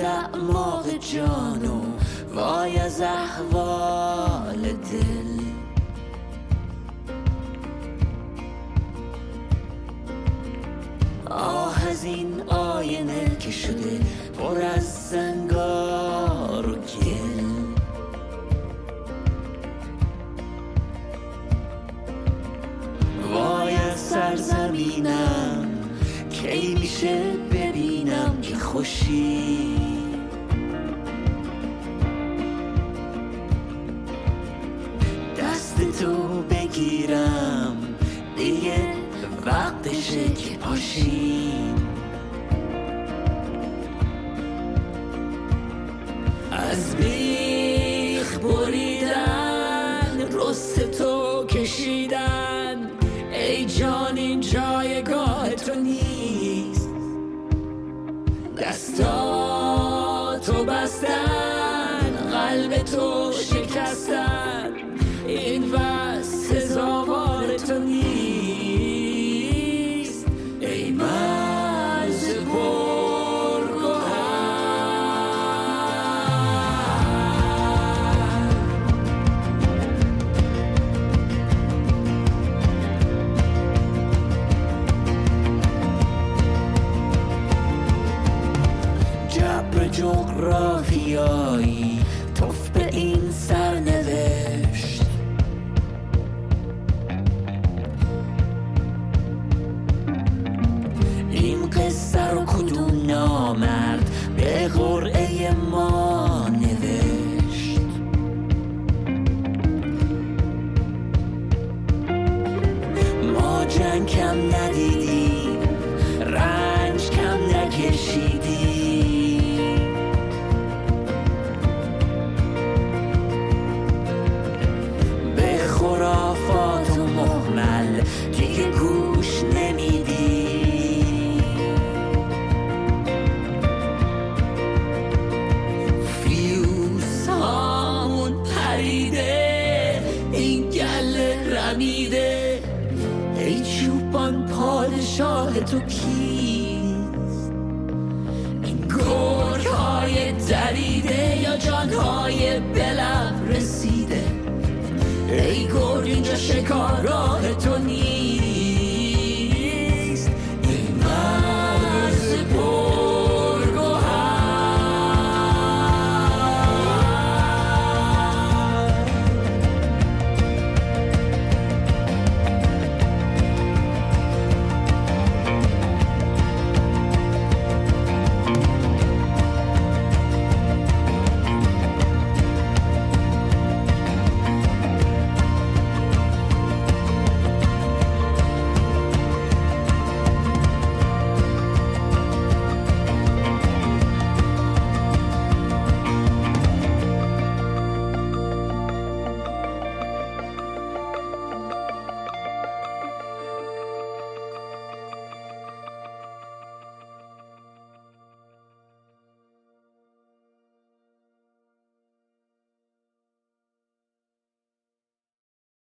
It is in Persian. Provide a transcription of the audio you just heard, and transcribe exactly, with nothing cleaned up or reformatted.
اعماق جانو وای از احوال دل. آه از این آینه که شده پر از زنگار و گل. وای از سرزمینم کی میشه ببینم که خوشی. دست تو بگیرم دیگه وقتشه که پاشیم. از بیخ بریدن رست تو کشیدن ای جان این جایگاه تو نیست. دستاتو بستن قلب تو شکستن این بس سزاوار تو نیست. ای مرز پرگوهر جبر جغرافیایی توف به این سرنوشت. این قصه رو کدوم نامرد به قرعه ما نوشت. ما جنگ کم ندیدیم رنج کم نکشیدیم. خرافات و مهمل دیگه گوش نمیدی. فیوز هامون پریده این گله رمیده. ای چوپان پادشاه تو کیست؟ این گرگ های دریده یا جان های بلب رسیده؟ ای گرگ اینجا شکارگاه تو نیست.